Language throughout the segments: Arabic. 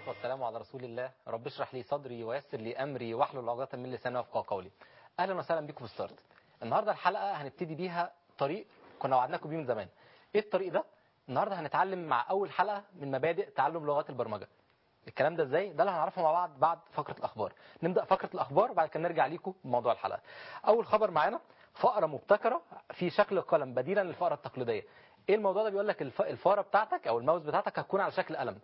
والسلام على رسول الله. رب اشرح لي صدري ويسر لي امري واحلل عقدة من لساني يفقهوا قولي. اهلا وسهلا بكم في ستارت. النهارده الحلقه هنبتدي بيها طريق كنا وعدناكم بيه من زمان. ايه الطريق ده؟ النهارده هنتعلم مع اول حلقه من مبادئ تعلم لغات البرمجه. الكلام ده ازاي؟ ده اللي هنعرفه مع بعض بعد فقره الاخبار. نبدا فقره الاخبار وبعد كده نرجع ليكم بموضوع الحلقه. اول خبر معانا فأرة مبتكره في شكل قلم بديلا للفأرة التقليديه. ايه الموضوع ده؟ بيقول لك الفأرة بتاعتك او الماوس بتاعتك هتكون على شكل قلم.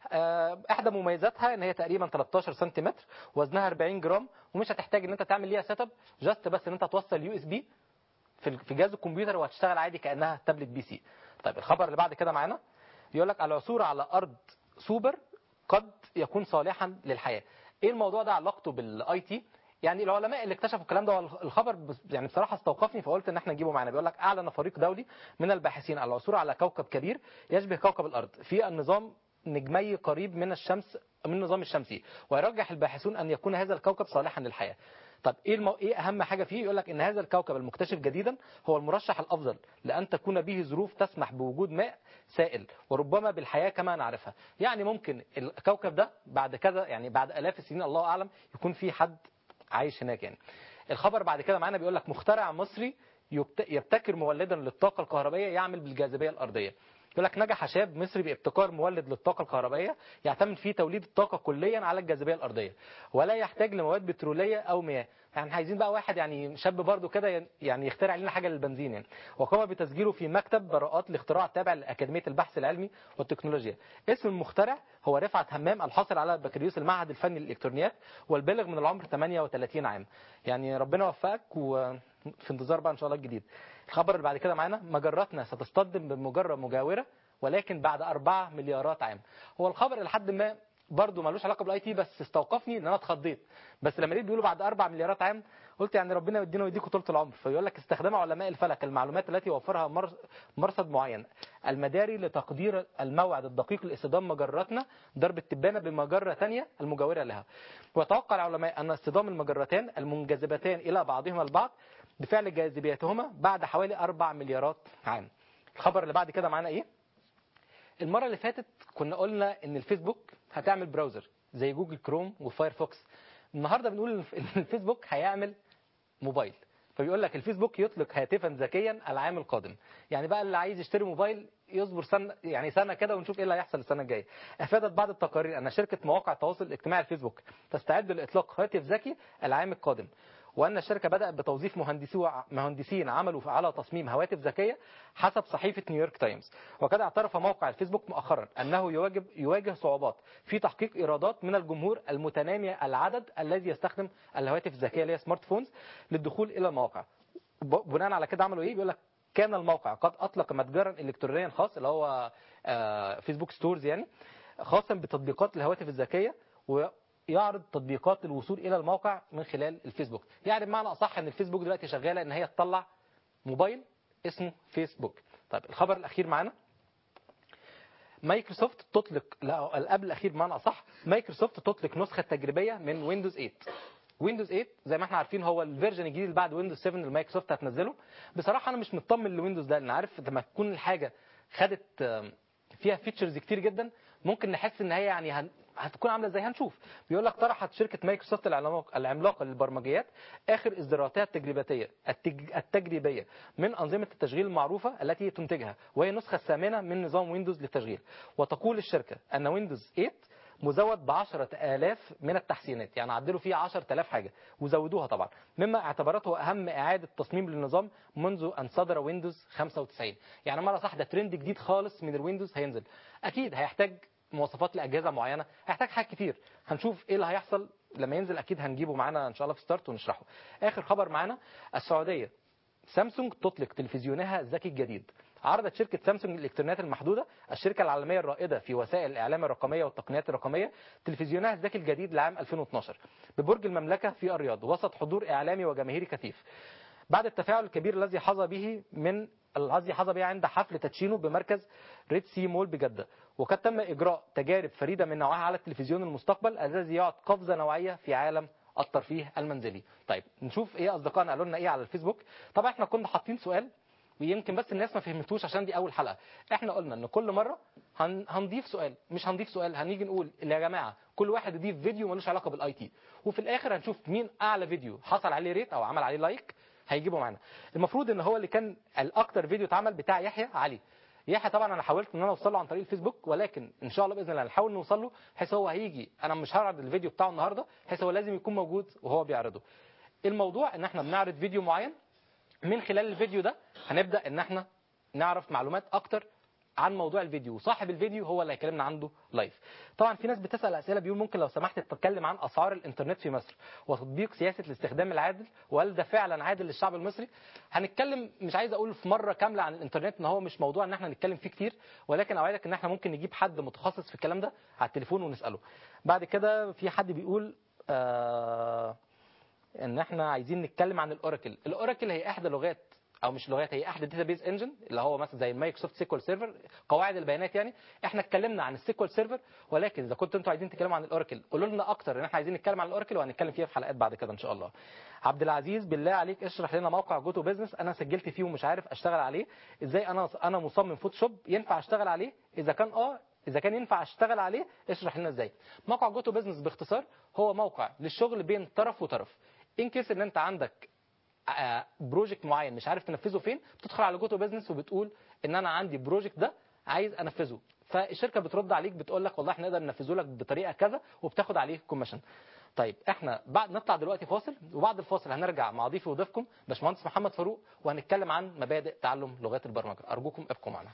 احدى مميزاتها ان هي تقريبا 13 سنتيمتر، وزنها 40 جرام، ومش هتحتاج ان انت تعمل ليها سيت اب، جاست بس ان انت توصل يو اس بي في جهاز الكمبيوتر وهتشتغل عادي كانها تابلت بي سي. طيب الخبر اللي بعد كده معانا يقول لك العثور على ارض سوبر قد يكون صالحا للحياه. ايه الموضوع ده علاقته بالاي تي؟ يعني العلماء اللي اكتشفوا الكلام ده، الخبر يعني بصراحه استوقفني فقلت ان احنا نجيبه معانا. بيقول لك اعلن فريق دولي من الباحثين على العثور على كوكب كبير يشبه كوكب الارض في النظام نجمي قريب من الشمس من النظام الشمسي، ويرجح الباحثون ان يكون هذا الكوكب صالحا للحياه. طب ايه اهم حاجه فيه؟ يقول لك ان هذا الكوكب المكتشف جديدا هو المرشح الافضل لان تكون به ظروف تسمح بوجود ماء سائل وربما بالحياه كما نعرفها. يعني ممكن الكوكب ده بعد كذا، يعني بعد الاف السنين الله اعلم، يكون في حد عايش هناك يعني. الخبر بعد كده معانا بيقول لك مخترع مصري يبتكر مولدا للطاقه الكهربائيه يعمل بالجاذبيه الارضيه. يقول لك نجح شاب مصري بابتكار مولد للطاقه الكهربائيه يعتمد فيه توليد الطاقه كليا على الجاذبيه الارضيه ولا يحتاج لمواد بتروليه او مياه. يعني عايزين بقى واحد يعني شاب برضو كده يعني يخترع لنا حاجه للبنزين يعني. وقام بتسجيله في مكتب براءات الاختراع التابع لاكاديميه البحث العلمي والتكنولوجيا. اسم المخترع هو رفعت همام الحاصل على بكالوريوس المعهد الفني للالكترونيات والبالغ من العمر 38 عام. يعني ربنا يوفقك، وفي انتظار بقى ان شاء الله الجديد. الخبر اللي بعد كده معانا مجرتنا ستتصطدم بمجرة مجاورة ولكن بعد 4 مليارات عام. هو الخبر لحد ما برضه ملوش علاقه بالاي تي، بس استوقفني ان انا اتخضيت. بس لما لقيت بيقولوا بعد 4 مليارات عام قلت يعني ربنا يدينا ويديكم طول العمر. فيقول لك استخدام علماء الفلك المعلومات التي يوفرها مرصد معين المداري لتقدير الموعد الدقيق لاصطدام مجرتنا ضرب التبانه بمجره ثانيه المجاوره لها. ويتوقع العلماء ان اصطدام المجرتان المنجذبتان الى بعضهما البعض بفعل جاذبيتهما بعد حوالي 4 مليارات عام. الخبر اللي بعد كده معانا ايه؟ المرة اللي فاتت كنا قلنا ان الفيسبوك هتعمل براوزر زي جوجل كروم وفايرفوكس. النهاردة بنقول ان الفيسبوك هيعمل موبايل. فبيقول لك الفيسبوك يطلق هاتفا ذكيا العام القادم. يعني بقى اللي عايز يشتري موبايل يصبر سنة، يعني سنة كده ونشوف ايه اللي هيحصل السنة الجاية. افادت بعض التقارير ان شركة مواقع التواصل الاجتماعي الفيسبوك تستعد لاطلاق هاتف ذكي العام القادم، وأن الشركة بدأت بتوظيف مهندسين عملوا على تصميم هواتف ذكية حسب صحيفة نيويورك تايمز. وقد اعترف موقع الفيسبوك مؤخرا أنه يواجه صعوبات في تحقيق إيرادات من الجمهور المتنامي العدد الذي يستخدم الهواتف الذكية اللي هي سمارت فونز للدخول إلى المواقع. بناء على كده عملوا إيه؟ بيقول لك كان الموقع قد أطلق متجرا إلكترونيا خاص اللي هو فيسبوك ستورز، يعني خاصا بتطبيقات الهواتف الذكية، يعرض تطبيقات للوصول الى الموقع من خلال الفيسبوك. يعني بمعنى اصح ان الفيسبوك دلوقتي شغاله ان هي تطلع موبايل اسمه فيسبوك. طيب الخبر الاخير معانا مايكروسوفت تطلق، لا قبل الاخير بمعنى اصح، مايكروسوفت تطلق نسخه تجريبيه من ويندوز 8. ويندوز 8 زي ما احنا عارفين هو الفيرجن الجديد اللي بعد ويندوز 7 اللي مايكروسوفت هتنزله. بصراحه انا مش مطمن لويندوز ده، لان عارف لما تكون الحاجه خدت فيها فيتشرز كتير جدا ممكن نحس ان هي يعني هتكون عامله ازاي. هنشوف. بيقول لك طرحت شركه مايكروسوفت العملاقه للبرمجيات اخر اصداراتها التجريبيه من انظمه التشغيل المعروفه التي تنتجها، وهي النسخه الثامنه من نظام ويندوز للتشغيل. وتقول الشركه ان ويندوز 8 مزود ب10,000 من التحسينات، يعني عدلوا فيه 10,000 حاجه وزودوها طبعا، مما اعتبرته اهم اعاده تصميم للنظام منذ ان صدر ويندوز 95. يعني مره صح ده ترند جديد خالص من الويندوز هينزل. اكيد هيحتاج مواصفات لاجهزه معينه، هيحتاج حاجات كتير. هنشوف ايه اللي هيحصل لما ينزل، اكيد هنجيبه معانا ان شاء الله في ستارت ونشرحه. اخر خبر معانا السعوديه سامسونج تطلق تلفزيونها الذكي الجديد. عرضت شركة سامسونج للإلكترونيات المحدودة الشركة العالمية الرائدة في وسائل الإعلام الرقمية والتقنيات الرقمية تلفزيونها الذكي الجديد لعام 2012 ببرج المملكة في الرياض وسط حضور إعلامي وجماهيري كثيف، بعد التفاعل الكبير الذي حظى به عند حفل تدشينه بمركز ريد سي مول بجدة. وقد تم إجراء تجارب فريدة من نوعها على التلفزيون المستقبل الذي يعد قفزة نوعية في عالم الترفيه المنزلي. طيب نشوف ايه اصدقائنا قالوا لنا ايه على الفيسبوك. طبعا احنا كنا حاطين سؤال ويمكن بس الناس ما فهمتوش عشان دي اول حلقه. احنا قلنا ان كل مره هنضيف سؤال، مش هنضيف سؤال، هنيجي نقول يا جماعه كل واحد يضيف فيديو ملوش علاقه بالاي تي، وفي الاخر هنشوف مين اعلى فيديو حصل عليه ريت او عمل عليه لايك هيجيبه معانا. المفروض ان هو اللي كان الاكتر فيديو اتعمل بتاع يحيى علي. يحيى طبعا انا حاولت ان انا اوصل له عن طريق الفيسبوك، ولكن ان شاء الله باذن الله هنحاول نوصل له، بحيث هو هيجي، انا مش هعرض الفيديو بتاعه النهارده، بحيث هو لازم يكون موجود وهو بيعرضه. الموضوع ان احنا بنعرض فيديو معين، من خلال الفيديو ده هنبدا ان احنا نعرف معلومات اكتر عن موضوع الفيديو، وصاحب الفيديو هو اللي هيكلمنا عنده لايف. طبعا في ناس بتسال اسئله، بيقول ممكن لو سمحت تتكلم عن اسعار الانترنت في مصر وتطبيق سياسه الاستخدام العادل، وهل ده فعلا عادل للشعب المصري؟ هنتكلم، مش عايز اقول في مره كامله عن الانترنت ان هو مش موضوع ان احنا نتكلم فيه كتير، ولكن اوعدك ان احنا ممكن نجيب حد متخصص في الكلام ده على التليفون ونساله. بعد كده في حد بيقول ان احنا عايزين نتكلم عن الاوراكل. الاوراكل هي احدى لغات، او مش لغات، هي احدى داتابيز انجن، اللي هو مثلا زي مايكروسوفت سيكوال سيرفر، قواعد البيانات يعني. احنا اتكلمنا عن السيكوال سيرفر، ولكن اذا كنتوا انتوا عايزين تتكلموا عن الاوراكل قولوا لنا اكتر، ان احنا عايزين نتكلم عن الاوراكل، وهنتكلم فيها في حلقات بعد كده ان شاء الله. عبد العزيز، بالله عليك اشرح لنا موقع جو تو بزنس، انا سجلت فيه ومش عارف اشتغل عليه ازاي. انا مصمم فوتوشوب، ينفع اشتغل عليه؟ اذا كان ينفع اشتغل عليه اشرح لنا ازاي. موقع جو تو بزنس باختصار هو موقع للشغل بين طرف وطرف. ان كيس ان انت عندك بروجكت معين مش عارف تنفذه فين، بتدخل على جو تو بزنس وبتقول ان انا عندي بروجكت ده عايز انفذه، فالشركه بترد عليك بتقول لك والله احنا نقدر ننفذه لك بطريقه كذا، وبتاخد عليه كوميشن. طيب احنا بعد نطلع دلوقتي فاصل، وبعد الفاصل هنرجع مع ضيفي وضيفكم باشمهندس محمد فاروق، وهنتكلم عن مبادئ تعلم لغات البرمجه. ارجوكم ابقوا معنا.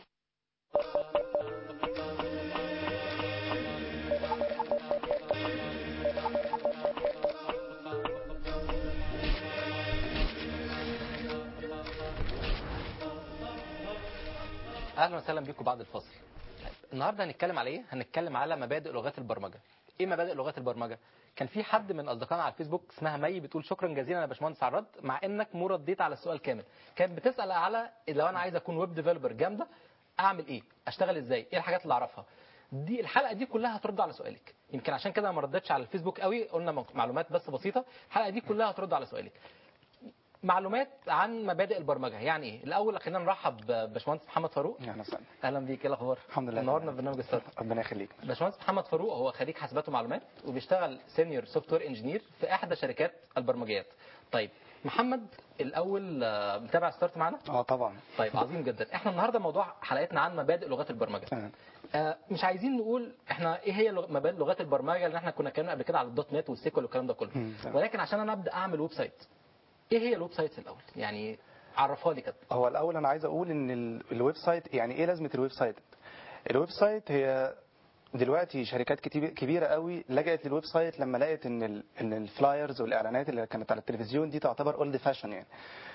اهلا وسهلا بكم بعد الفاصل. النهارده هنتكلم على ايه؟ هنتكلم على مبادئ لغات البرمجه. ايه مبادئ لغات البرمجه؟ كان في حد من اصدقائنا على الفيسبوك اسمها مي بتقول شكرا جزيلا يا باشمهندس على الرد، مع انك مو رديت على السؤال كامل. كانت بتسال على لو انا عايز اكون ويب ديفلوبر جامده اعمل ايه؟ اشتغل ازاي؟ ايه الحاجات اللي اعرفها؟ دي الحلقه دي كلها هترد على سؤالك. يمكن عشان كده ما ردتش على الفيسبوك قوي، قلنا معلومات بس بسيطه. الحلقه دي كلها هترد على سؤالك. معلومات عن مبادئ البرمجه يعني ايه. الاول خلينا نرحب بباشمهندس محمد فاروق. اهلا وسهلا. اهلا بيك، ايه الاخبار؟ الحمد لله. منورنا في برنامج ستارت. ربنا يخليك. باشمهندس محمد فاروق هو خريج حاسبات ومعلومات، وبيشتغل سينيور سوفت وير انجينير في احدى شركات البرمجيات. طيب محمد، الاول متابع ستارت معانا؟ طبعا. طيب عظيم جدا. احنا النهارده موضوع حلقتنا عن مبادئ لغات البرمجه. مش عايزين نقول احنا ايه هي مبادئ لغات البرمجه، اللي احنا كنا اتكلمنا قبل كده على الدوت نت والسيكوال والكلام ده كله، ولكن عشان انا ابدا اعمل ويب سايت، ايه هي الويب سايت الاول؟ يعني عرفها لي كده. هو الاول انا عايز اقول ان الويب سايت، يعني ايه لازمه الويب سايت؟ الويب سايت هي دلوقتي شركات كبيره قوي لجأت للويب سايت لما لقت ان الفلايرز والاعلانات اللي كانت على التلفزيون دي تعتبر اولد فاشن يعني.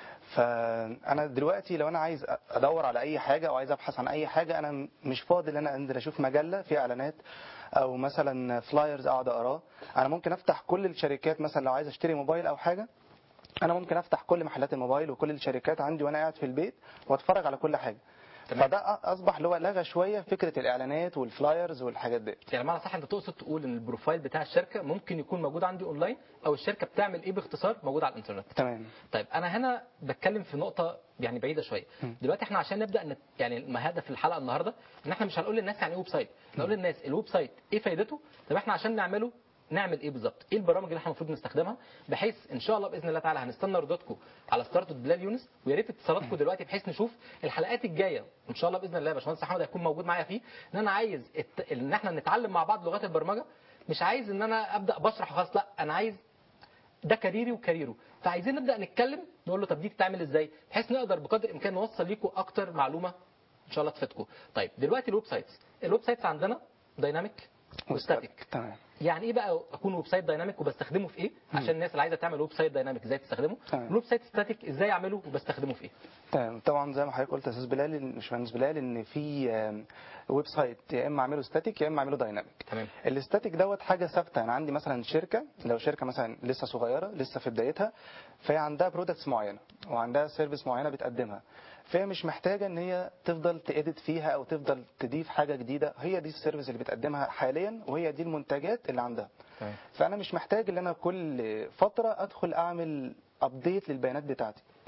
فانا دلوقتي لو انا عايز ادور على اي حاجه او عايز ابحث عن اي حاجه، انا مش فاضي ان انا انزل اشوف مجله فيها اعلانات او مثلا فلايرز اقعد اقراه. انا ممكن افتح كل الشركات، مثلا لو عايز اشتري موبايل او حاجه، انا ممكن افتح كل محلات الموبايل وكل الشركات عندي وانا قاعد في البيت واتفرج على كل حاجه. تمام. فده اصبح اللي هو لغى شويه فكره الاعلانات والفلايرز والحاجات دي. يعني معنى صح انت تقصد تقول ان البروفايل بتاع الشركه ممكن يكون موجود عندي اونلاين، او الشركه بتعمل ايه باختصار موجود على الانترنت. تمام. طيب انا هنا بتكلم في نقطه يعني بعيده شويه. دلوقتي احنا عشان نبدا يعني ما هدف الحلقه النهارده ان احنا مش هنقول للناس يعني ايه ويب سايت، نقول للناس الويب سايت ايه فايدته. طب احنا عشان نعمله نعمل ايه بالظبط؟ ايه البرامج اللي احنا المفروض نستخدمها؟ بحيث ان شاء الله باذن الله تعالى هنستنى ردودكم على ستارت بلال يونس، ويا ريت اتصالاتكم دلوقتي بحيث نشوف الحلقات الجايه ان شاء الله باذن الله. باشمهندس احمد هيكون موجود معايا فيه، ان انا عايز ان احنا نتعلم مع بعض لغات البرمجه. مش عايز ان انا ابدا بشرح وخلاص، لا انا عايز ده كاريري وكاريره. فعايزين نبدا نتكلم، نقول له طب دي بتعمل ازاي، بحيث نقدر بقدر الامكان نوصل لكم اكتر معلومه ان شاء الله تفيدكم. طيب دلوقتي الويب سايتس عندنا دايناميك وستاتيك. تمام. يعني ايه بقى اكون ويب سايت دايناميك وبستخدمه في ايه؟ عشان الناس اللي عايزه تعمل ويب سايت دايناميك ازاي تستخدمه؟ الويب سايت ستاتيك ازاي اعمله وبستخدمه في ايه؟ تمام. طبعا زي ما حضرتك قلت يا استاذ بلال، باشمهندس بلال، ان في ويب سايت يا اما اعمله ستاتيك يا اما اعمله دايناميك. تمام. الستاتيك دوت حاجه ثابته. انا عندي مثلا شركه، لو شركه مثلا لسه صغيره لسه في بدايتها، فهي عندها برودكتس معينه وعندها سيرفيس معينه بتقدمها، فهي مش محتاجه ان هي تفضل تأديت فيها او تفضل تضيف حاجه جديده. هي دي السيرفيس اللي بتقدمها حاليا، وهي دي المنتجات اللي عندها. فانا مش محتاج ان انا كل فتره ادخل اعمل ابديت للبيانات بتاعتي.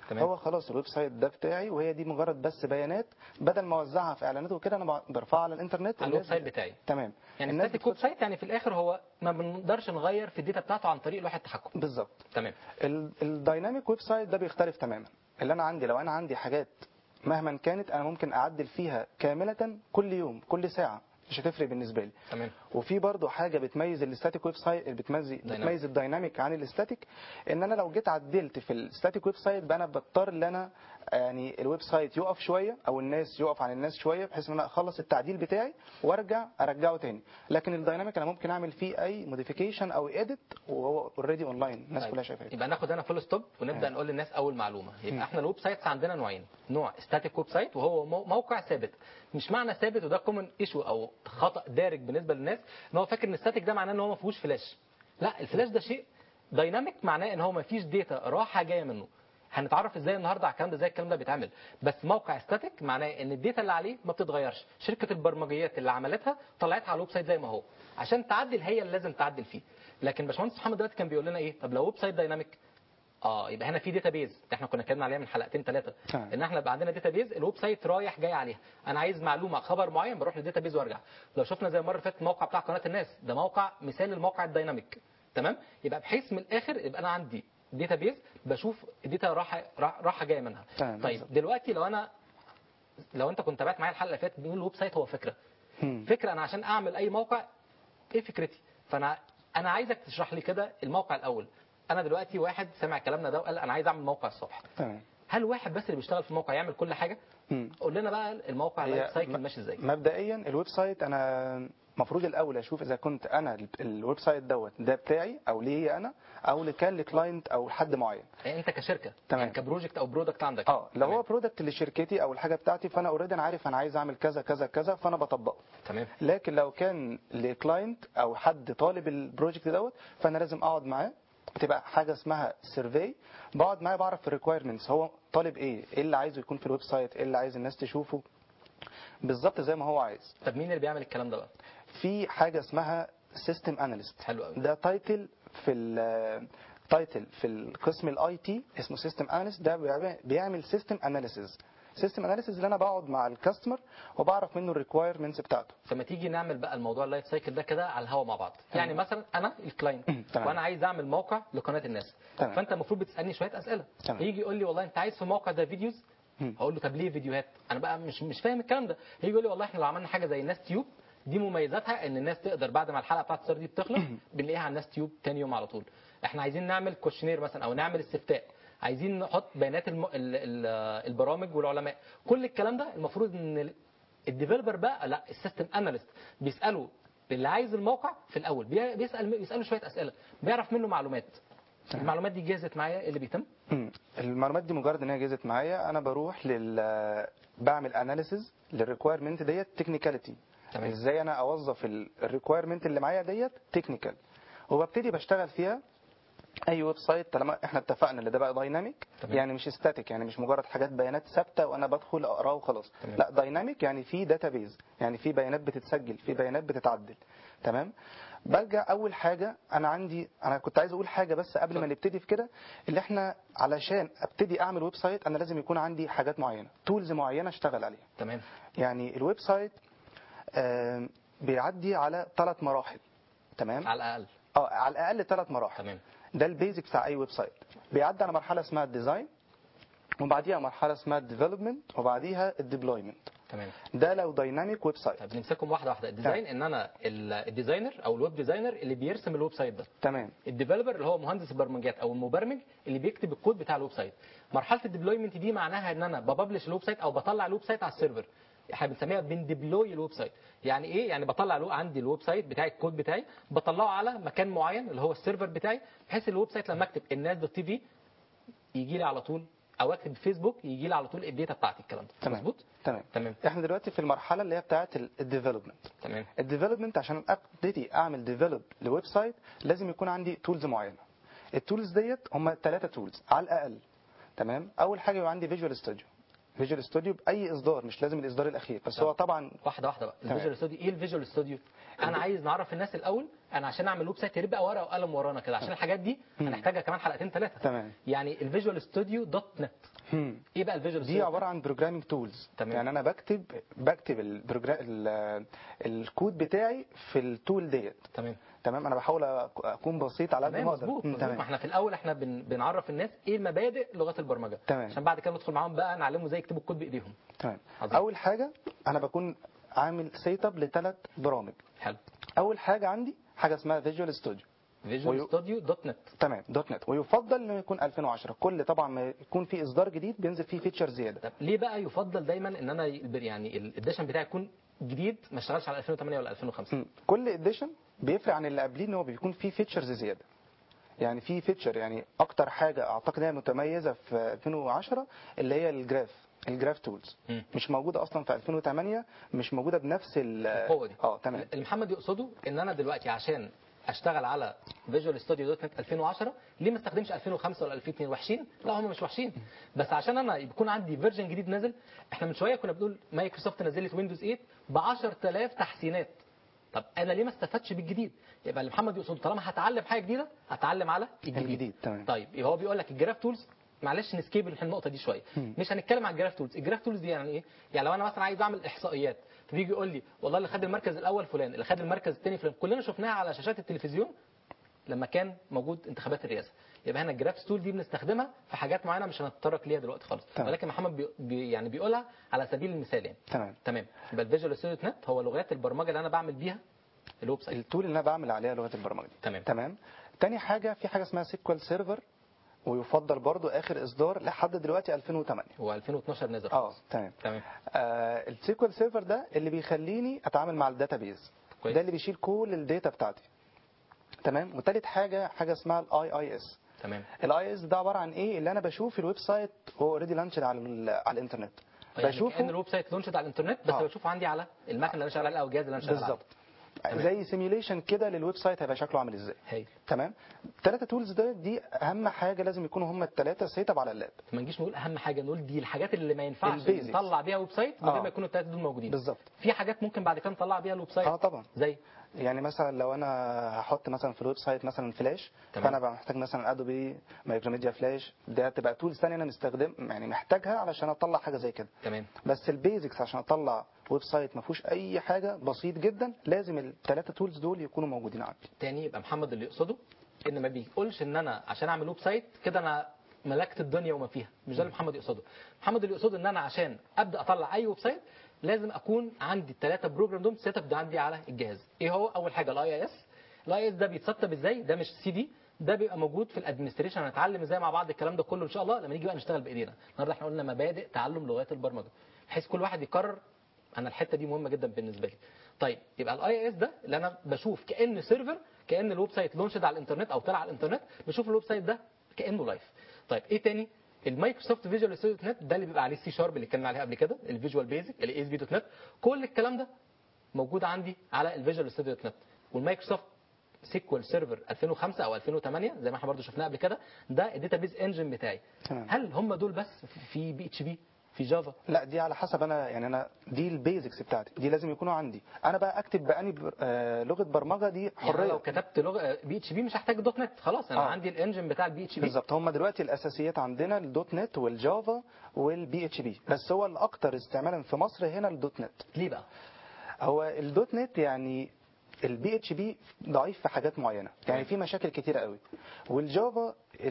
تمام. هو خلاص الويب سايت ده بتاعي، وهي دي مجرد بس بيانات، بدل ما اوزعها في اعلانات وكده انا برفعها على الانترنت. على الويب سايت بتاعي. تمام. يعني الناس ستاتيك ويب سايت، يعني في الاخر هو ما بنقدرش نغير في الداتا بتاعته عن طريق لوحه التحكم. بالظبط. تمام. الدايناميك ويب سايت ده بيختلف تماما. اللي انا عندي، لو انا عندي حاجات مهما كانت انا ممكن اعدل فيها كامله كل يوم كل ساعه، مش هتفرق بالنسبه لي. تمام. وفي برضو حاجه بتميز الاستاتيك ويب سايت، بتميز الدايناميك عن الاستاتيك، ان انا لو جيت عدلت في الاستاتيك ويب سايت بقى انا بضطر ان انا يعني الويب سايت يقف شويه، او الناس يقف عن الناس شويه، بحيث ان انا اخلص التعديل بتاعي وارجع ارجعه تاني. لكن الدايناميك انا ممكن اعمل فيه اي موديفيكيشن او اديت وهو اوريدي اونلاين، الناس طيب. كلها شايفاه. يبقى ناخد هنا فول ستوب ونبدا نقول للناس اول معلومه. يبقى احنا الويب سايتس عندنا نوعين، نوع ستاتيك ويب سايت وهو موقع ثابت. مش معنى ثابت، وده كومن ايشو او خطا دارج بالنسبه للناس، ان هو فاكر ان ستاتيك ده معناه ان هو ما فيهوش فلاش. لا، الفلاش ده شيء. دايناميك معناه ان هو ما فيش داتا راحه جايه منه. هنتعرف ازاي النهارده على الكلام ده، ازاي الكلام ده بيتعمل. بس موقع ستاتيك معناه ان الداتا اللي عليه ما بتتغيرش، شركه البرمجيات اللي عملتها طلعتها على الويب سايت زي ما هو، عشان تعدل هي اللي لازم تعدل فيه. لكن باشمهندس محمد دلوقتي كان بيقول لنا ايه؟ طب لو ويب سايت دايناميك، يبقى هنا في داتا بيز، احنا كنا اتكلمنا عليها من حلقتين ثلاثه، ان احنا بقى عندنا داتا بيز الويب سايت رايح جاي عليها. انا عايز معلومه خبر معين بروح للداتا بيز وارجع. لو شفنا زي المره اللي فاتت الموقع بتاع قناه الناس، ده موقع مثال للموقع الدايناميك. تمام. يبقى بحيث من الاخر يبقى انا عندي داتا بيز بشوف الداتا راحه جايه منها. طيب دلوقتي لو انت كنت تابعت معايا الحلقه اللي فاتت، بنقول الويب سايت هو فكره. فكره، انا عشان اعمل اي موقع ايه فكرتي؟ فانا عايزك تشرح لي كده الموقع الاول. انا دلوقتي واحد سمع كلامنا ده وقال انا عايز اعمل موقع الصبح. تمام. هل واحد بس اللي بيشتغل في الموقع يعمل كل حاجه؟ قول لنا بقى الموقع اللايف سايكل ماشي ازاي. مبدئيا الويب سايت انا المفروض الاول اشوف اذا كنت انا الويب سايت ده بتاعي او ليا انا، او اللي كان لكلاينت او حد معين. يعني انت كشركه، تمام. يعني كبروجكت او برودكت عندك. لو هو برودكت لشركتي او الحاجه بتاعتي، فانا اوريدي انا عارف انا عايز اعمل كذا كذا كذا، فانا بطبقه. تمام. لكن لو كان لكلاينت او حد طالب البروجكت فانا لازم اقعد معاه، بتبقى حاجه اسمها سيرفي، بقعد معاه بعرف الريكويرمنتس، هو طالب ايه اللي عايزه يكون في الويب سايت، ايه اللي عايز الناس تشوفه بالظبط زي ما هو عايز. طب مين اللي بيعمل الكلام ده بقى؟ في حاجه اسمها سيستم اناليست. حلو قوي. ده تايتل في القسم الاي تي اسمه سيستم اناليست. ده بيعمل سيستم اناليسيز. سيستم اناليسيز اللي انا بقعد مع الكاستمر وبعرف منه الريكويرمنتس بتاعته. فما تيجي نعمل بقى الموضوع اللايف سايكل ده كده على الهوا مع بعض. يعني مثلا انا الكلاينت وانا عايز اعمل موقع لقناه الناس. فانت المفروض بتسالني شويه اسئله. يجي يقول لي والله انت عايز في الموقع ده فيديوز، هقول له طب ليه فيديوهات؟ انا بقى مش فاهم الكلام ده. يجي يقول لي والله احنا لو عملنا حاجه زي الناس تيوب، دي مميزاتها ان الناس تقدر بعد ما الحلقه بتاعت الصور دي بتخلص بنلاقيها على الناس تيوب تاني يوم على طول. احنا عايزين نعمل كوشنير مثلا او نعمل استفتاء، عايزين نحط بيانات البرامج والعلماء. كل الكلام ده المفروض ان الديفلوبر بقى، لا، السيستم اناليست بيسالوا اللي عايز الموقع في الاول، بيسالوا شويه اسئله، بيعرف منه معلومات. المعلومات دي جهزت معايا، إيه اللي بيتم؟ المعلومات دي مجرد ان هي جهزت معايا، انا بروح بعمل اناليسيز للريكويرمنت ديت تكنيكاليتي. ازاي انا اوظف الريكويرمنت اللي معايا ديت تكنيكال، وببتدي بشتغل فيها. اي ويب سايت طالما احنا اتفقنا ان ده بقى دايناميك، يعني مش ستاتيك، يعني مش مجرد حاجات بيانات ثابته وانا بدخل اقراه وخلاص. لا، دايناميك يعني في داتابيز، يعني في بيانات بتتسجل، في بيانات بتتعدل. تمام. برجع اول حاجه انا كنت عايز اقول حاجه بس قبل ما نبتدي في كده، اللي احنا علشان ابتدي اعمل ويب سايت انا لازم يكون عندي حاجات معينه، تولز معينه اشتغل عليها. تمام. يعني الويب سايت بيعدي على 3 مراحل. تمام. على الاقل على الاقل 3 مراحل. تمام. ده البيزك بتاع اي ويب سايت. بيعدي على مرحله اسمها الديزاين، وبعديها مرحله اسمها الديفلوبمنت، وبعديها الديبلويمنت. تمام. ده لو دايناميك ويب سايت. طب نمسكهم واحده واحده. الديزاين ان انا الديزاينر او الويب ديزاينر اللي بيرسم الويب سايت ده. تمام. الديفلوبر اللي هو مهندس البرمجيات او المبرمج اللي بيكتب الكود بتاع الويب سايت. مرحله الديبلويمنت دي معناها ان انا ببلش الويب سايت او بطلع الويب سايت على السيرفر. احنا بنسميها بنديبلوي الويب سايت. يعني ايه؟ يعني بطلع عندي الويب سايت بتاعي، الكود بتاعي بطلعه على مكان معين اللي هو السيرفر بتاعي، بحيث الويب سايت لما اكتب الناس دوت تي في يجي لي على طول، او اكتب فيسبوك يجي لي على طول الداتا بتاعتي. الكلام ده مظبوط؟ تمام. احنا دلوقتي في المرحله اللي هي بتاعه الديفلوبمنت. تمام. الديفلوبمنت عشان ابتدي اعمل ديفلوب لويب سايت لازم يكون عندي تولز معينه. التولز ديت هم 3 تولز على الاقل. تمام. اول حاجه يبقى عندي فيجوال ستوديو. فيجوال ستوديو باي اصدار، مش لازم الاصدار الاخير، بس هو طبعا واحده واحده بقى. الفيجوال ستوديو ايه؟ الفيجوال ستوديو انا عايز نعرف الناس الاول، انا عشان اعمل ويب سايت يبقى ورقه وقلم ورانا كده، عشان الحاجات دي هنحتاجها كمان حلقتين 3. تمام. يعني الفيجوال ستوديو دوت نت. ايه بقى الفيجوال دي ستوديو؟ عباره عن بروجرامينج تولز. تمام. يعني انا بكتب الكود بتاعي في التول ديت. تمام تمام. انا بحاول اكون بسيط على قد تمام ما اقدر. مظبوط مظبوط. ما تمام. احنا في الاول احنا بنعرف الناس ايه مبادئ لغات البرمجه، تمام. عشان بعد كده ندخل معاهم بقى نعلمهم ازاي يكتبوا الكود بايديهم. تمام. عظيم. اول حاجه انا بكون عامل سيت اب لثلاث برامج. حلو. اول حاجه عندي حاجه اسمها فيجوال ستوديو. فيجوال ستوديو دوت نت. تمام دوت نت. ويفضل انه يكون 2010. كل طبعا ما يكون في اصدار جديد بينزل فيه فيتشر زياده. طب ليه بقى يفضل دايما ان انا يعني الاديشن بتاعي يكون جديد ما اشتغلش على 2008 ولا 2005؟ كل اديشن بيفرق عن اللي قبليه ان هو بيكون فيه فيتشرز زياده. يعني في فيتشر، يعني اكتر حاجه اعتقد هي متميزه في 2010 اللي هي الجراف تولز. مش موجوده اصلا في 2008، مش موجوده بنفس القوه دي. تمام. اللي محمد يقصده ان انا دلوقتي عشان اشتغل على فيجوال ستوديو دوت نت 2010 ليه ما استخدمش 2005 ولا 2002؟ وحشين؟ لا هم مش وحشين، بس عشان انا يكون عندي فيرجن جديد نازل. احنا من شويه كنا بنقول مايكروسوفت نزلت ويندوز 8 ب 10000 تحسينات. طب انا ليه ما استفدتش بالجديد؟ يبقى اللي محمد يقصد طالما هتعلم حاجه جديده اتعلم على الجديد. تمام. طيب يبقى هو بيقول لك الجراف تولز، معلش نسكيب النقطه دي شويه. مش هنتكلم عن الجراف تولز. الجراف تولز دي يعني ايه؟ يعني لو انا مثلا عايز اعمل احصائيات فبيجي يقول لي والله اللي خد المركز الاول فلان، اللي خد المركز الثاني فلان، كلنا شفناها على شاشات التلفزيون لما كان موجود انتخابات الرئاسه. يبقى هنا الجراف تول دي بنستخدمها في حاجات معينه مش هنتطرق ليها دلوقتي خالص. تمام. ولكن محمد يعني بيقولها على سبيل المثال يعني. تمام. تمام. يبقى الفيجوال ستوديو نت هو لغات البرمجه اللي انا بعمل بيها الويب سايت. التول اللي انا بعمل عليها لغه البرمجه. تمام. تمام. تاني حاجه في حاجه اسمها سيكوال سيرفر، ويفضل برضو اخر اصدار لحد دلوقتي 2008. هو 2012 نزل. تمام. تمام. السيكوال سيرفر ده اللي بيخليني اتعامل مع الداتابيز. ده اللي بيشيل كل الداتا بتاعتي. تمام. وثالث حاجه اسمها الاي اي اس. تمام. الاي اس ده عباره عن ايه؟ اللي انا بشوف الويب سايت هو اوريدي لانشد على الانترنت. يعني بشوفه كأن الويب سايت لونشد على الانترنت، بس بشوفه عندي على المكنه اللي انا شغال عليها او الجهاز اللي انا شغال عليه. بالظبط. زي سيميوليشن كده للويب سايت هيبقى شكله عامل ازاي. هايل. تمام. الثلاثه تولز دي اهم حاجه لازم يكونوا هم الثلاثه سيت اب على اللاب. ما نجيش نقول اهم حاجه، نقول دي الحاجات اللي ما ينفعش البيزكس. نطلع بيها ويب سايت من غير ما يكونوا الثلاثه دول موجودين. بالظبط. في حاجات ممكن بعد كده نطلع بيها الويب سايت. طبعا. زي يعني مثلا لو انا هحط مثلا في الويب سايت مثلا فلاش، تمام. فانا بقى محتاج مثلا ادوبي مايكروميديا فلاش. ده تبقى تولز ثانيه انا محتاجها علشان اطلع حاجه زي كده. تمام. بس البيزكس عشان اطلع ويب سايت ما فيهوش اي حاجه، بسيط جدا، لازم الثلاثه تولز دول يكونوا موجودين عندي. تاني يبقى محمد اللي يقصده ان ما بيقولش ان انا عشان اعمل ويب سايت كده انا ملكت الدنيا وما فيها، مش ده اللي محمد يقصده. محمد اللي يقصده ان انا عشان ابدا اطلع اي ويب سايت لازم اكون عندي الثلاثه بروجرام دول سيت اب ده عندي على الجهاز. ايه هو؟ اول حاجه الاي اس. الاي اس ده بيتسطب ازاي؟ ده مش سي دي، ده بيبقى موجود في الادمنستريشن. هنتعلم ازاي مع بعض الكلام ده كله ان شاء الله لما نيجي بقى نشتغل بايدينا. النهارده احنا قلنا مبادئ تعلم لغات البرمجه بحيث كل واحد يقرر انا الحته دي مهمه جدا بالنسبه لي. طيب يبقى الاي اس ده اللي انا بشوف كان سيرفر، كان الويب سايت لونشد على الانترنت او طلع على الانترنت، بشوف الويب سايت ده كانه لايف. طيب ايه تاني؟ المايكروسوفت فيجوال ستوديو نت ده اللي بيبقى عليه سي شارب اللي اتكلمنا عليها قبل كده، الفيجوال بيزك، الاي اس بي دوت نت، كل الكلام ده موجود عندي على الفيجوال ستوديو دوت نت. والمايكروسوفت سيكوال سيرفر 2005 او 2008 زي ما احنا برضو شفناه قبل كده، ده الداتابيز انجن بتاعي. تمام. هل هم دول بس في بي اتش بي، في جافا؟ لا، دي على حسب انا، يعني انا دي البيزكس بتاعتي، دي لازم يكونوا عندي. انا بقى اكتب باني لغه برمجه دي حريه. يعني لو كتبت لغه بي اتش بي مش هحتاج دوت نت، خلاص انا عندي الانجن بتاع البي اتش بي. بالظبط. هم دلوقتي الاساسيات عندنا الدوت نت والجافا والبي اتش بي، بس هو الاكثر استعمالا في مصر هنا الدوت نت. ليه بقى؟ هو الدوت نت يعني البي اتش بي ضعيف في حاجات معينه، يعني في مشاكل كتيره قوي. والجافا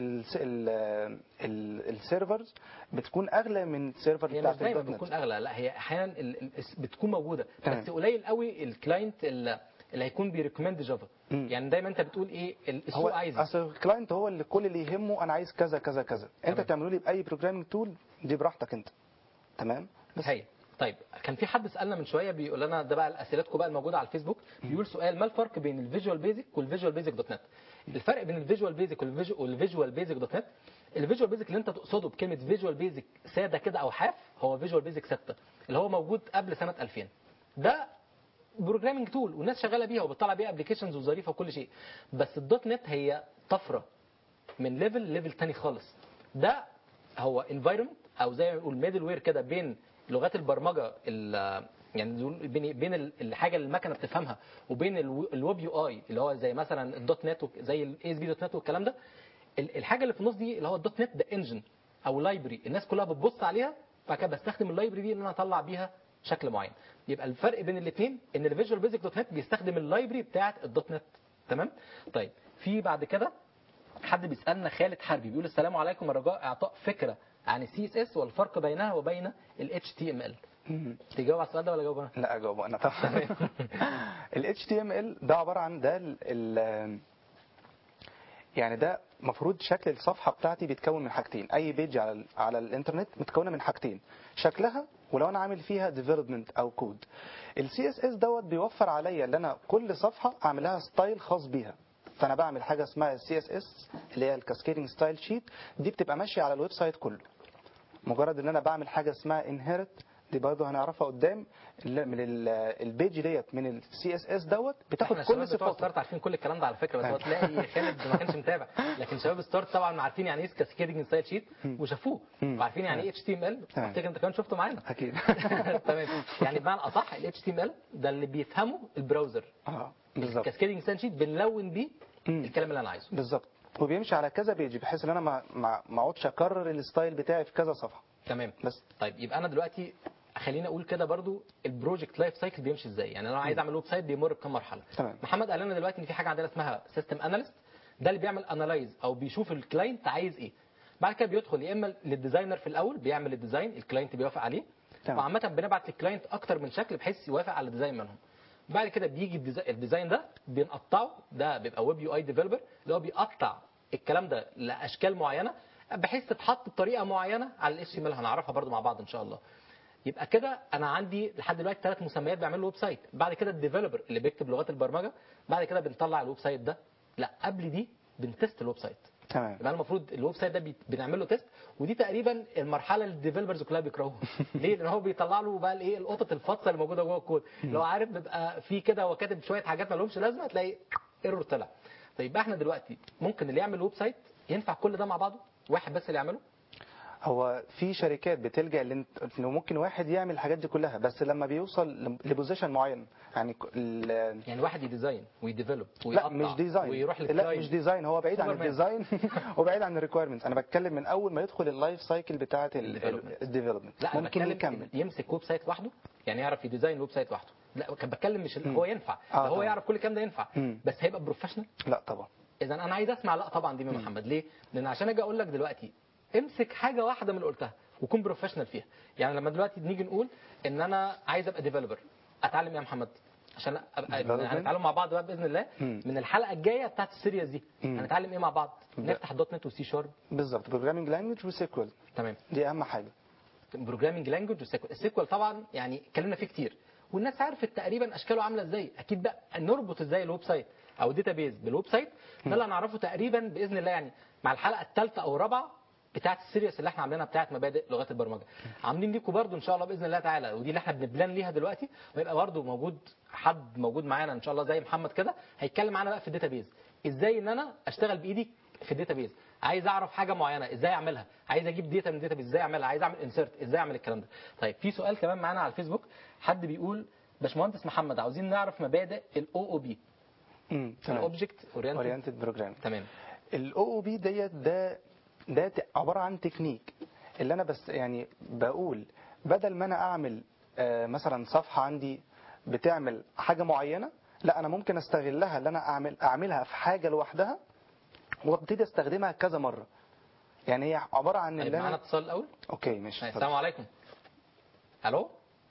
السيرفرز بتكون اغلى من السيرفر هي بتاع مش دايما الدوت نت. بتكون اغلى، لا هي احيانا بتكون موجوده. تمام. بس قليل قوي الكلاينت اللي هيكون بيريكومند جافا. يعني دايما انت بتقول ايه السوق عايز. اصل الكلاينت هو اللي كل اللي يهمه انا عايز كذا كذا كذا. انت تعمله لي باي بروجرامينج تول دي براحتك انت. تمام. هي طيب كان في حد سالنا من شويه بيقول لنا ده بقى اسئلتكم بقى الموجوده على الفيسبوك، بيقول سؤال: ما الفرق بين الفيجوال بيزك والفيجوال بيزك دوت نت؟ الفرق بين الفيجوال بيزك والفيجوال بيزك دوت نت، الفيجوال بيزك اللي انت تقصده بكلمه فيجوال بيزك ساده كده او حاف هو فيجوال بيزك 6 اللي هو موجود قبل سنه 2000. ده بروجرامينج تول والناس شغاله بيها وبتطلع بيها ابلكيشنز وظريفه وكل شيء. بس الدوت نت هي طفره من ليفل تاني خالص. ده هو انفايرمنت او زي ما بنقول ميدل وير كده بين لغات البرمجه يعني بين الحاجه اللي المكنه بتفهمها وبين الويب يو اي اللي هو زي مثلا الدوت نت زي الاي اس بي دوت نت والكلام ده. الحاجه اللي في النص دي اللي هو الدوت نت ده انجن او لايبرري الناس كلها بتبص عليها، بعد كده بستخدم اللايبرري دي ان انا اطلع بيها شكل معين. يبقى الفرق بين الاثنين ان الفيجوال بيزك دوت نت بيستخدم اللايبرري بتاعه الدوت نت. تمام. طيب في بعد كده حد بيسالنا، خالد حربي بيقول السلام عليكم، الرجاء اعطاء فكره عن السي اس اس والفرق بينها وبين الاتش تي ام ال. تجاوب على السؤال ده ولا اجاوب انا؟ لا اجاوب انا طبعا. ال HTML ده عباره عن ده يعني ده المفروض شكل الصفحه بتاعتي بيتكون من حاجتين. اي بيج على الانترنت متكونه من حاجتين، شكلها ولو انا عامل فيها ديفلوبمنت او كود. السي اس اس دوت بيوفر عليا ان انا كل صفحه اعمل لها ستايل خاص بيها. فانا بعمل حاجه اسمها السي اس اس اللي هي الكاسكيدنج ستايل شيت، دي بتبقى ماشيه على الويب سايت كله. مجرد ان انا بعمل حاجه اسمها انهيرت، دي برضه هنعرفها قدام، من البيج ديت من السي اس اس دوت بتاخد احنا كل الشباب بتوع صفاته. ستارت عارفين كل الكلام ده على فكره، بس هو تلاقي خالد ما كانش متابع، لكن شباب ستارت طبعا عارفين يعني ايه كاسكيدنج ستايل شيت وشافوه، وعارفين يعني ايه اتش تي ام ال، افتكر انت كمان شفته معانا. اكيد. تمام. يعني بمعنى اصح الاتش تي ام ال ده اللي بيفهمه البراوزر. بالظبط. الكاسكيدنج ستايل شيت بنلون بيه الكلام اللي انا عايزه. بالظبط. وبيمشي على كذا بيج بحيث ان انا ما اقعدش اكرر الستايل بتاعي في كذا صفحه. تمام. بس طيب يبقى انا دلوقتي خليني اقول كده برضو البروجكت لايف سايكل بيمشي ازاي. يعني انا عايز اعمل ويب سايت بيمر بكام مرحله. تمام. محمد قال لنا دلوقتي ان في حاجه عندنا اسمها سيستم اناليست، ده اللي بيعمل انالايز او بيشوف الكلاينت عايز ايه. بعد كده بيدخل يا اما للديزاينر في الاول بيعمل الديزاين، الكلاينت بيوافق عليه. تمام. وعامه بنبعت للكلاينت اكتر من شكل بحيث يوافق على الديزاين منهم. بعد كده بيجي الديزاين ده بنقطعه، ده بيبقى ويب يو اي ديفلوبر اللي هو بيقطع الكلام ده لاشكال معينه بحيث تتحط بطريقه معينه على الاتش تي ام ال، هنعرفها برضو مع بعض ان شاء الله. يبقى كده انا عندي لحد دلوقتي 3 مسميات بيعملوا ويب سايت. بعد كده الديفلوبر اللي بيكتب لغات البرمجه، بعد كده بنطلع الويب سايت ده، لا قبل دي بنتست الويب سايت. تمام. يبقى المفروض الويب سايت ده بنعمل له تيست، ودي تقريبا المرحله اللي الديفلوبرز كلها بيكرهوها. ليه؟ لان هو بيطلع له بقى الايه القطط الفاصله اللي موجوده جوه الكود، لو عارف بيبقى في كده هو كاتب شويه حاجات ما لهمش لازمه تلاقي ايرور طلع. طيب احنا دلوقتي ممكن اللي يعمل ويب سايت ينفع كل ده مع بعضه؟ واحد بس اللي يعمله؟ هو في شركات بتلجأ انه ممكن واحد يعمل الحاجات دي كلها، بس لما بيوصل لبوزيشن معين يعني يعني واحد يديزاين ويديفلوب لا ويقطع مش ديزاين، ويروح لا للكلاينت. مش ديزاين، هو بعيد عن سوبرمان. الديزاين وبعيد عن الريكويرمنتس. انا بتكلم من اول ما يدخل اللايف سايكل بتاعه الديفلوبمنت لا انا ممكن بتكلم يكمل يمسك ويب سايت لوحده، يعني يعرف يديزاين ويب سايت لوحده. لا كان بتكلم مش هو ينفع لو هو طبعا. يعرف كل الكلام ده ينفع، بس هيبقى بروفيشنال. لا طبعا. اذا انا عايز اسمع لا طبعا دي من محمد. ليه؟ لان عشان اجي اقول لك دلوقتي امسك حاجه واحده من اللي قلتها وكون بروفيشنال فيها. يعني لما دلوقتي نيجي نقول ان انا عايز ابقى ديفلوبر، اتعلم ايه يا محمد؟ عشان ابقى هنتعلم مع بعض بقى باذن الله من الحلقه الجايه بتاعت السيريز دي. هنتعلم ايه مع بعض؟ نفتح الدوت نت والسي شارب. بالظبط. بروجرامينج لانجوج وسيكوال. تمام. دي اهم حاجه. بروجرامينج لانجوج وسيكوال. السيكوال طبعا يعني اتكلمنا فيه كتير والناس عرفت تقريبا اشكاله عامله ازاي. اكيد بقى نربط ازاي الويب سايت او الداتابيز بالويب سايت، ده اللي هنعرفه تقريبا باذن الله يعني مع الحلقه الثالثه او الرابعه بتاعت السيريس اللي احنا عاملينها بتاعت مبادئ لغات البرمجه. عاملين ليكم برضو ان شاء الله باذن الله تعالى، ودي اللي احنا بنبلان ليها دلوقتي، ويبقى برضو موجود حد موجود معانا ان شاء الله زي محمد كده هيتكلم معانا بقى في الداتابيز، ازاي ان انا اشتغل بايدي في الداتابيز. عايز اعرف حاجه معينه ازاي اعملها، عايز اجيب داتا من الداتابيز ازاي اعملها، عايز اعمل انسرت ازاي اعمل الكلام ده. طيب في سؤال كمان معانا على الفيسبوك، حد بيقول باشمهندس محمد عاوزين نعرف مبادئ الاو او بي. الاوبجكت اورينتد بروجرامينج. تمام. الاو او بي ديت ده عباره عن تكنيك اللي انا بس يعني بقول بدل ما انا اعمل مثلا صفحه عندي بتعمل حاجه معينه، لا انا ممكن استغلها اللي انا اعملها في حاجه لوحدها وابتدي استخدمها كذا مره. يعني هي عباره عن طيب اللي معانا انا اتصال الاول. اوكي ماشي. السلام عليكم. الو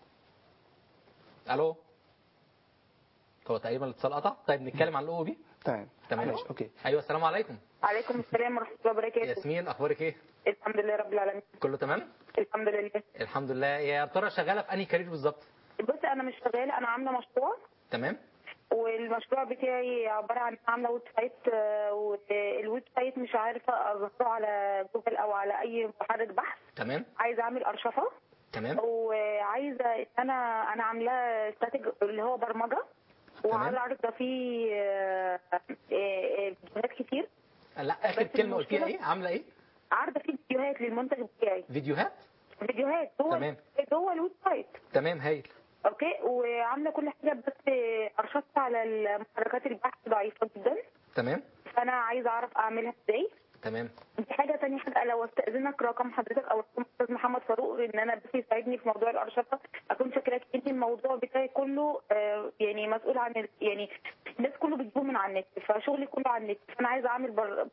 الو. هو تقريبا الاتصال قطع. طيب نتكلم عن الاو بي. تمام ماشي اوكي. ايوه السلام عليكم. عليكم السلام ورحمه الله وبركاته. ياسمين اخبارك ايه؟ الحمد لله رب العالمين. كله تمام؟ الحمد لله. الحمد لله. يا ترى شغاله في انهي كارير بالظبط؟ بص انا مش شغاله، انا عامله مشروع. تمام. والمشروع بتاعي عباره عن عامله ويب سايت، والويب سايت مش عارفه اظبطه على جوجل او على اي محرك بحث. تمام. عايزه اعمل ارشفه. تمام. وعايزه انا عاملاه استاتيك اللي هو برمجه. وعلى عرض فيه فيديوهات كتير. لا اخر كلمه قلتيها ايه؟ عامله ايه؟ عرض فيه فيديوهات للمنتج بتاعي. فيديوهات جوه جوه الويب سايت. تمام هايل. اوكي. وعامله كل حاجه بس ارشفت على المحركات البحث ضعيفه جدا. تمام. فانا عايزه اعرف اعملها ازاي. تمام. دي حاجه ثانيه، حاجه لو استاذنك رقم حضرتك او رقم استاذ محمد فاروق ان انا بس يساعدني في موضوع الارشفه، اكون شاكراك. انت الموضوع بتاعي كله يعني مسؤول عن يعني الناس كله بتجيبه من على النت، فشغلي كله على النت، فانا عايزه اعمل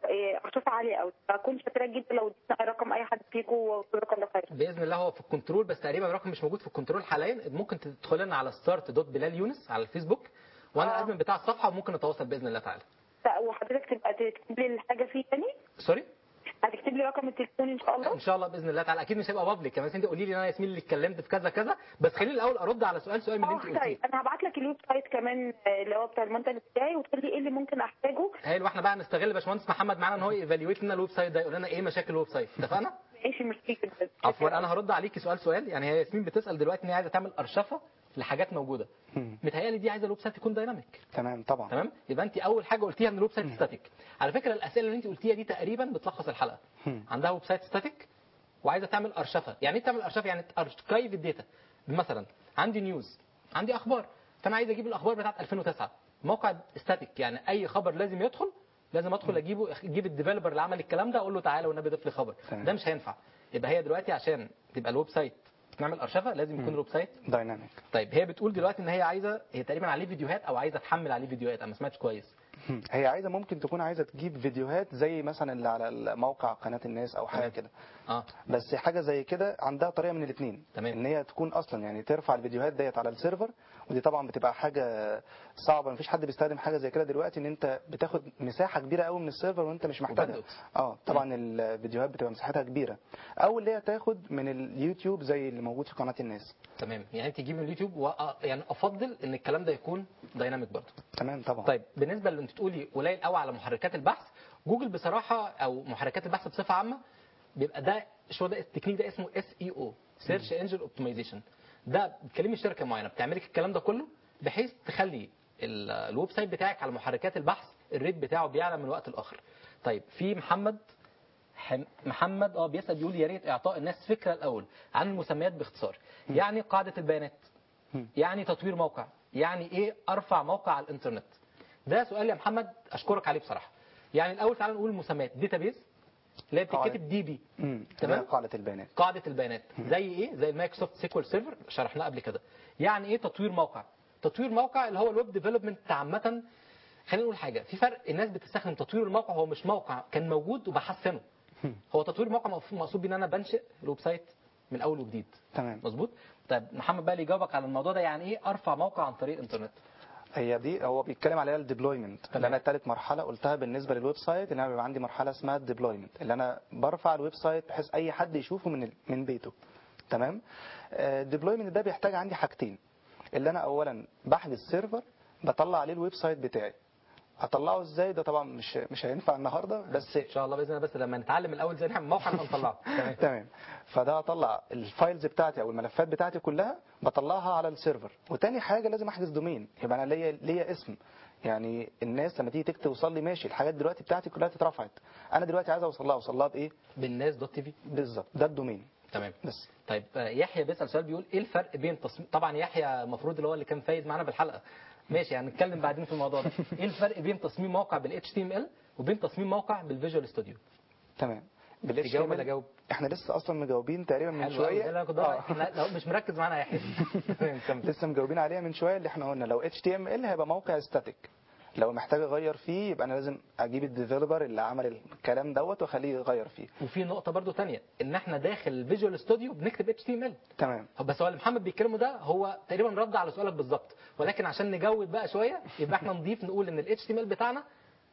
ارشفه عاليه قوي، فاكون شاكراك جدا لو اديتنا رقم اي حد فيكم وجزاك الله خير. باذن الله هو في الكنترول، بس تقريبا الرقم مش موجود في الكنترول حاليا. ممكن تدخل لنا على start.بلال يونس على الفيسبوك، وانا الادمن بتاع الصفحه، وممكن نتواصل باذن الله تعالى. وحضرتك تبقى تكتب لي الحاجه فيه تاني؟ سوري؟ هتكتب لي رقم التليفون ان شاء الله؟ ان شاء الله باذن الله تعالى. اكيد مش هيبقى بابليك كمان، انت قولي لي انا ياسمين اللي اتكلمت في كذا كذا، بس خليني الاول ارد على سؤال من اللي انت قلتيه. طيب انا هبعت لك الويب سايت كمان اللي هو بتاع المنتج بتاعي، وتقول لي ايه اللي ممكن احتاجه. حلو، احنا بقى نستغل باشمهندس محمد معانا ان هو ايفالويت لنا الويب سايت ده، يقول لنا ايه مشاكل الويب سايت. اتفقنا؟ ماشي، ميرسي جدا. عفوا، انا هرد عليكي سؤال. يعني هي ياسمين بتسال دلوقتي ان هي عايزه تعمل ارشفه لحاجات موجوده. متهيألي دي عايزه الويب سايت يكون دايناميك. تمام طبعا. تمام، يبقى انت اول حاجه قلتيها ان الويب سايت ستاتيك. على فكره الاسئله اللي انت قلتيها دي تقريبا بتلخص الحلقه. عندها ويب سايت ستاتيك وعايزه تعمل ارشفه. يعني ايه تعمل ارشفه؟ يعني اركايف الداتا. مثلا عندي نيوز، عندي اخبار، فانا عايز اجيب الاخبار بتاعت 2009. موقع ستاتيك يعني اي خبر لازم يدخل، لازم ادخل اجيب الديفلوبر اللي عمل الكلام ده، اقول له تعالى والنبي ضيف لي خبر. ده مش هينفع. يبقى هي دلوقتي عشان تبقى الويب سايت نعمل ارشفه لازم يكون الويب سايت دايناميك. طيب هي بتقول دلوقتي ان هي عايزه، هي تقريبا عليه فيديوهات او عايزه تحمل عليه فيديوهات، انا ما سمعتش كويس. هي عايزه، ممكن تكون عايزه تجيب فيديوهات زي مثلا اللي على الموقع قناه الناس او حاجه كده. بس حاجه زي كده عندها طريقه من الاثنين، ان هي تكون اصلا يعني ترفع الفيديوهات ديت على السيرفر، ودي طبعا بتبقى حاجه صعبه، مفيش حد بيستخدم حاجه زي كده دلوقتي، ان انت بتاخد مساحه كبيره قوي من السيرفر وانت مش محتاجها. طبعا الفيديوهات بتبقى مساحتها كبيره، او اللي هي تاخد من اليوتيوب زي اللي موجود في قناه الناس. تمام، يعني انت تجيب من اليوتيوب يعني افضل ان الكلام ده يكون دايناميك برضه. تمام طبعا. طيب بالنسبه اللي انت تقولي قليل قوي على محركات البحث، جوجل بصراحه او محركات البحث بصفه عامه بيبقى ده التكنيك ده اسمه SEO سيرش انجن اوبتمايزيشن. ده بتكلمي شركه معينه بتعمل لك الكلام ده كله بحيث تخلي الويب سايت بتاعك على محركات البحث الريت بتاعه بيعلى من وقت لاخر. طيب في محمد بيسأل بيقول يا ريت اعطاء الناس فكره الاول عن المسميات باختصار. يعني قاعده البيانات، يعني تطوير موقع، يعني ايه ارفع موقع على الانترنت. ده سؤال يا محمد اشكرك عليه بصراحه. يعني الاول تعالى نقول المسميات. داتابيز اللي هي بتتكتب دي بي، تمام، قاعده البيانات. قاعده البيانات زي ايه؟ زي المايكروسوفت سيكوال سيرفر شرحناه قبل كده. يعني ايه تطوير موقع؟ تطوير موقع اللي هو الويب ديفلوبمنت عامه. خلينا نقول حاجه، في فرق. الناس بتستخدم تطوير الموقع، هو مش موقع كان موجود وبحسنه. هو تطوير موقع مقصود بيه ان انا بنشئ الويب سايت من اول وجديد. تمام مظبوط. طيب محمد بقى اللي يجاوبك على الموضوع ده، يعني ايه ارفع موقع عن طريق الانترنت؟ هي دي هو بيتكلم عليها الديبلويمنت، اللي انا ثالث مرحله قلتها بالنسبه للويب سايت، اللي انا بيبقى عندي مرحله اسمها الديبلويمنت، اللي انا برفع الويب سايت بحيث اي حد يشوفه من بيته. تمام. الديبلويمنت ده بيحتاج عندي حاجتين، اللي انا اولا بحجز سيرفر بطلع عليه الويب سايت بتاعي. هطلعه ازاي؟ ده طبعا مش هينفع النهارده، بس ان شاء الله باذن الله، بس لما نتعلم الاول ازاي نعمل موقع نطلعه. تمام. فده هطلع الفايلز بتاعتي او الملفات بتاعتي كلها بطلعها على السيرفر. وتاني حاجه لازم احجز دومين، يبقى انا ليا اسم. يعني الناس لما تيجي توصل لي ماشي، الحاجات دلوقتي بتاعتي كلها اترفعت، انا دلوقتي عايز اوصل لها بايه؟ بالناس.tv. بالظبط، ده الدومين. تمام. بس طيب يحيى بيسال سؤال بيقول ايه الفرق بين طبعا يحيى المفروض اللي هو اللي كان فايز معانا بالحلقه، ماشي هنتكلم بعدين في الموضوع ده. ايه الفرق بين تصميم موقع بال HTML وبين تصميم موقع بالفيجوال ستوديو؟ تمام. تجاوب ولا جاوب؟ احنا لسه اصلا مجاوبين تقريبا من شويه. انا كنت لو مش مركز معانا يا يحيى. لسه مجاوبين عليها من شويه، اللي احنا قلنا لو HTML هيبقى موقع ستاتيك، لو محتاج اغير فيه يبقى انا لازم اجيب الديفلوبر اللي عمل الكلام دوت واخليه يغير فيه. وفي نقطه برضو ثانيه، ان احنا داخل الفيجوال ستوديو بنكتب HTML. تمام. بس هو اللي محمد بيتكلمه ده هو تقريبا رد على سؤالك بالظبط، ولكن عشان نجود بقى شويه يبقى احنا نضيف نقول ان ال HTML بتاعنا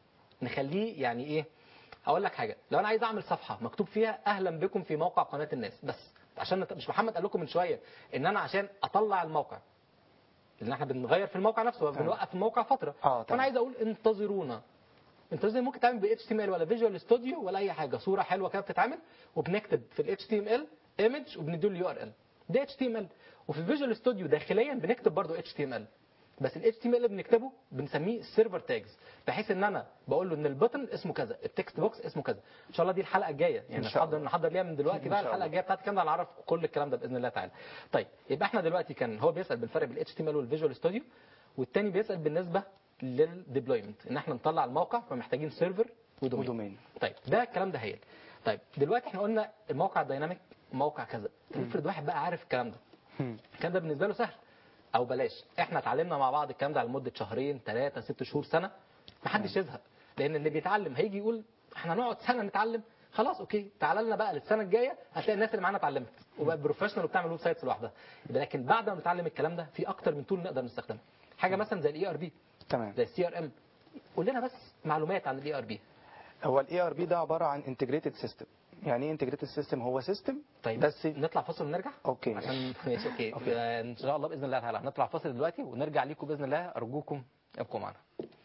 نخليه يعني ايه. اقول لك حاجه، لو انا عايز اعمل صفحه مكتوب فيها اهلا بكم في موقع قناه الناس، بس عشان مش محمد قال لكم من شويه ان انا عشان اطلع الموقع اللي احنا بنغير في الموقع نفسه بنوقف الموقع فتره، فانا عايز اقول انتظرونا. انتظرونا ممكن تعمل ب HTML ولا فيجوال ستوديو ولا اي حاجه، صوره حلوه كده بتتعمل وبنكتب في ال HTML ايمج وبنديله URL ده HTML. وفي الفيجوال ستوديو داخليا بنكتب برضو HTML، بس ال HTML اللي بنكتبه بنسميه سيرفر تاجز، بحيث ان انا بقول له ان البutton اسمه كذا، التكست بوكس اسمه كذا. ان شاء الله دي الحلقه الجايه، يعني نحضر ليها من دلوقتي بقى الحلقه الجايه بتاعتي كامله هنعرف كل الكلام ده باذن الله تعالى. طيب يبقى احنا دلوقتي كان هو بيسال بالفرق بين HTML والفيجوال ستوديو، والتاني بيسال بالنسبه للديبلويمنت ان احنا نطلع الموقع فمحتاجين سيرفر ودومين. طيب ده الكلام ده هايل. طيب دلوقتي احنا قلنا الموقع الديناميك موقع كذا. طب افرض واحد بقى عارف الكلام ده، الكلام ده بالنسبه له سهل، او بلاش احنا اتعلمنا مع بعض الكلام ده على مده شهرين 3 6 شهور سنه، محدش يزهق، لان اللي بيتعلم هيجي يقول احنا هنقعد سنه نتعلم، خلاص اوكي تعالى لنا بقى للسنه الجايه هتلاقي الناس اللي معانا اتعلمت وبقت بروفيشنال وبتعمل ويب سايتس لوحدها. يبقى لكن بعد ما نتعلم الكلام ده في اكتر من تول نقدر نستخدمها، حاجه مثلا زي الاي ار بي، تمام. زي السي ار ام. قول لنا بس معلومات عن الاي ار بي. هو الاي ار بي ده عباره عن انتجريتد سيستم. يعني ايه انتجريتد سيستم؟ هو سيستم طيب بس نطلع فاصل ونرجع. اوكي. عشان ماشي اوكي. ان شاء الله باذن الله تعالى هنطلع فاصل دلوقتي ونرجع ليكم باذن الله، ارجوكم ابقوا معنا.